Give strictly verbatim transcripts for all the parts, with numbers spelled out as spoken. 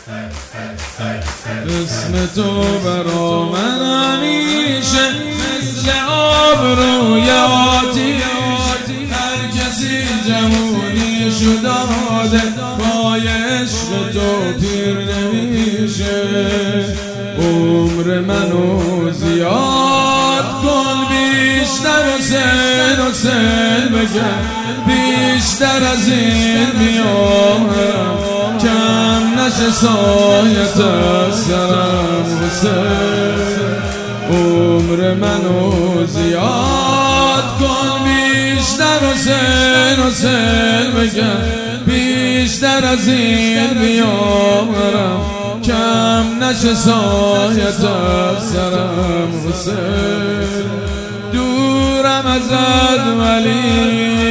اسم تو برا من همیشه مثل آب روی آتیش، هر کسی جوونیشو داده با عشق تو پیر نمیشه. عمر منو زیاد کن، بیشتر و سن و سن بگم، بیشتر از این میامرم، کم نشه سایت از سرم حسین. عمر منو زیاد کن، بیشتر و سن و سن بگم، بیشتر از این میامرم، کم نشه سایت از سرم حسین. دورم ازت ولی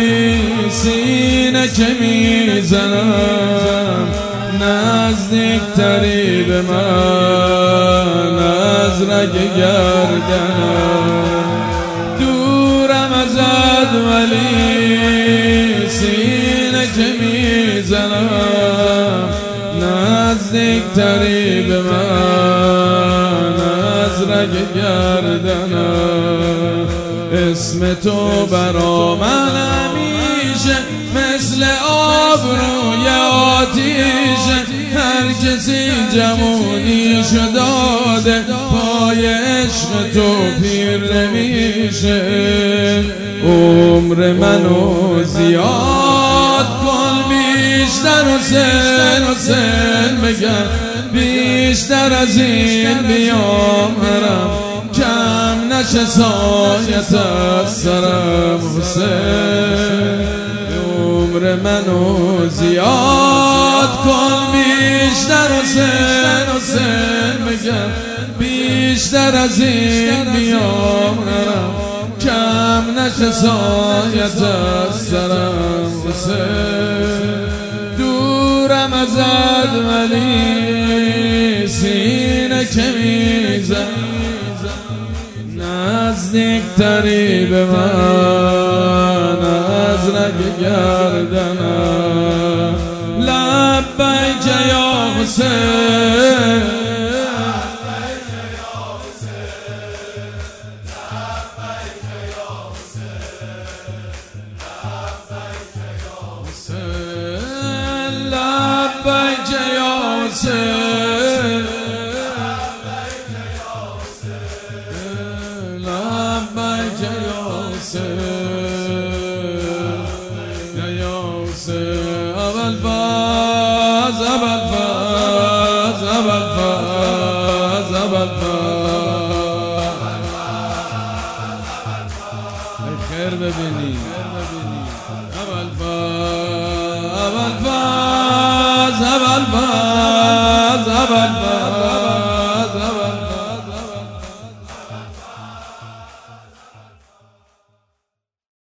سینه که میزنم، نزدیکتری به من از رگ گردنم. دورم ازت ولی سینه که میزنم، نزدیکتری به من از رگ گردنم. اسم تو برا من همیشه مثل آب روی آتیش، هر کسی جوونیشو داده پای عشق تو پیر نمیشه. عمر منو زیاد کن، بیشتر و سن و سن بگم، بیشتر از این بیامرم، کم نشه سایت از سرم حسین. عمر منو زیاد کن، بیشتر و سن و سن بگم، بیشتر از این بیامرم، کم نشه سایت از سرم حسین. دورم ازت ولی سینه که میزن، نزدیکتری به من از رگ گردنم. لبیک یا حسین، لبیک یا حسین، لبیک یا حسین، یا حسین. ابوالفضل ابوالفضل ابوالفضل ابوالفضل خیر ببینی ابوالفضل ابوالفضل ابوالفضل ابوالفضل